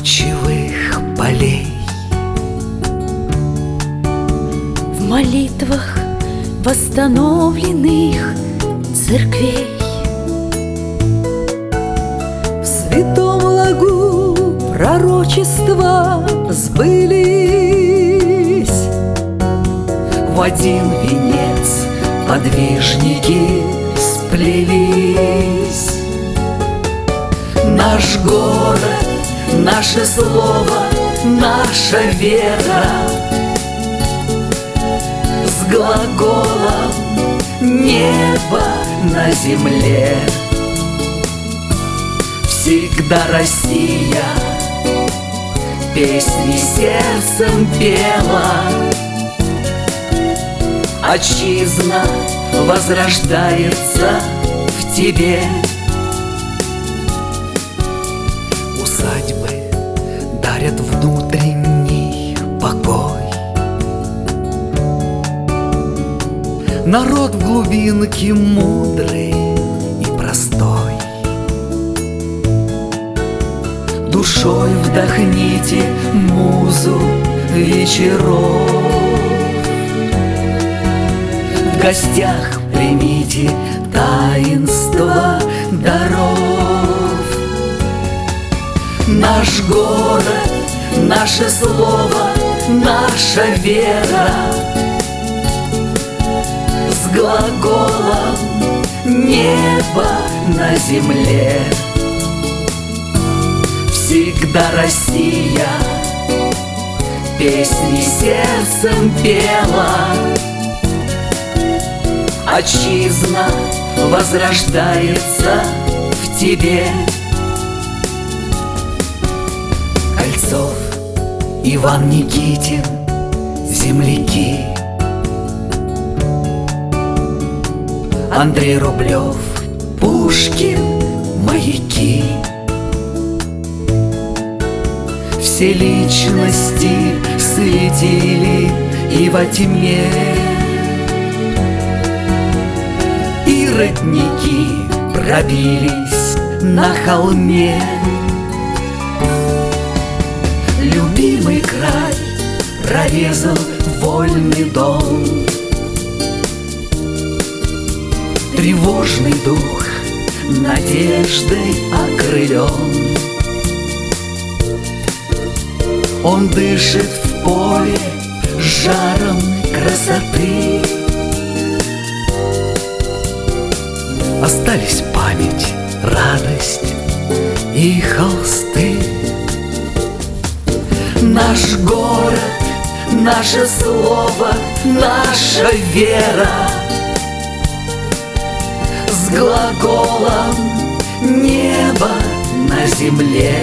кочевых полей. В молитвах восстановленных церквей, в святом лагу пророчества сбылись. В один венец подвижники сплелись. Наш город, наше слово, наша вера с глаголом небо на земле. Всегда Россия песни сердцем пела. Отчизна возрождается в тебе. Усадьбы дарят внутренний покой. Народ в глубинке мудрый и простой. Душой вдохните музу вечеров. В гостях примите таинство даров. Наш город, наше слово, наша вера с глаголом небо на земле. Всегда Россия песни сердцем пела. Отчизна возрождается в тебе. Кольцов, Иван Никитин, земляки. Андрей Рублев, Пушкин, маяки. Все личности светили и во тьме. И родники пробились на холме. Любимый край прорезал вольный дом. Тревожный дух надеждой окрылен. Он дышит в поле жаром красоты. Остались память, радость и холсты. Наш город, наше слово, наша вера с глаголом небо на земле.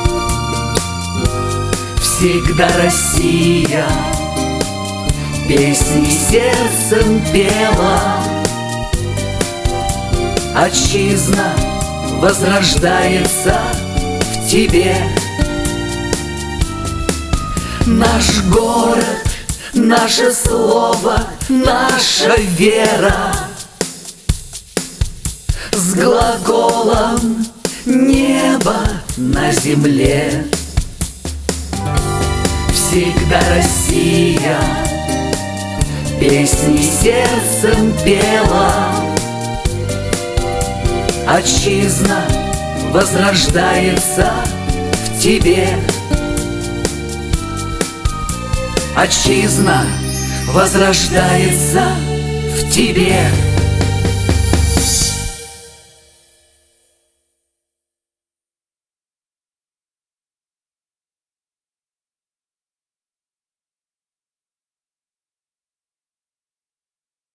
Всегда Россия песни сердцем пела. Отчизна возрождается в тебе. Наш город, наше слово, наша вера с глаголом небо на земле. Всегда Россия песни сердцем пела. Отчизна возрождается в тебе. Отчизна возрождается в тебе.